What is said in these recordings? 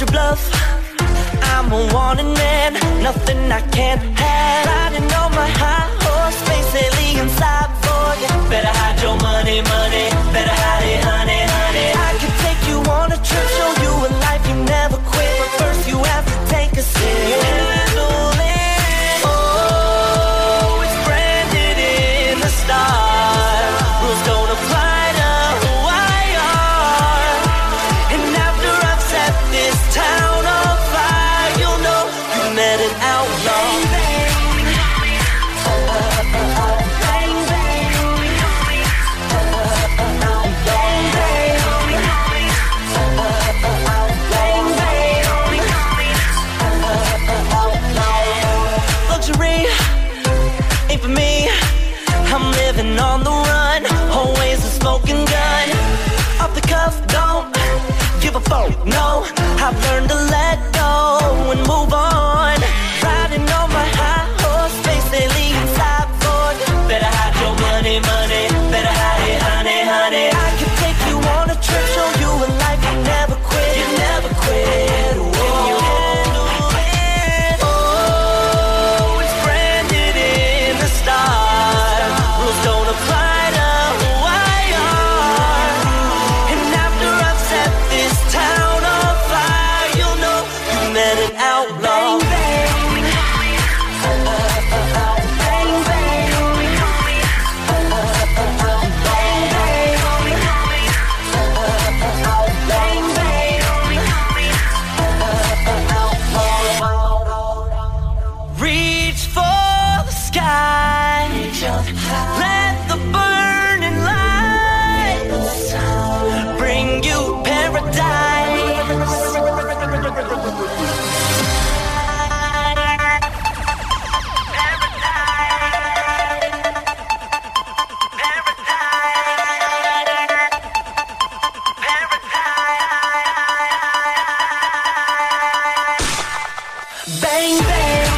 your bluff. I'm a wanted man, nothing I can't have. Riding on my high horse, face alien cyborg. Better hide your money, money. Better hide it, honey, honey. I could take you on a trip, show you a life you never quit. But first you have to take a sip. Handle it. Oh, it's branded in the stars. Rules don't apply to who I are. And after I've set this town on fire, you'll know you met an outlaw. Luxury ain't for me. I'm living on the run, always a smoking gun. Off the cuff, don't give a fuck, no. I've learned to let go and move on. Riding on my high horse, face alien cyborg. Better hide your money, money. Better hide it, honey, honey. I could take you on a trip, show you a life you never quit. You never quit. Can you handle it? Oh, it's branded in the stars. Rules don't apply to who I are. And after I've set this town on fire, you'll know you met an outlaw. Reach for the sky. Let the burning lights bring you paradise. Bang, bang.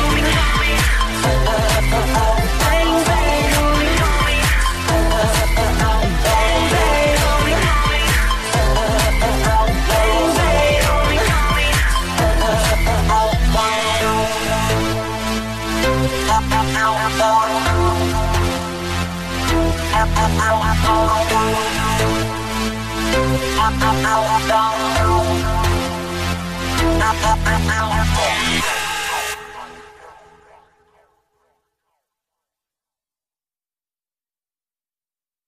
Bang, bang. Bang, bang.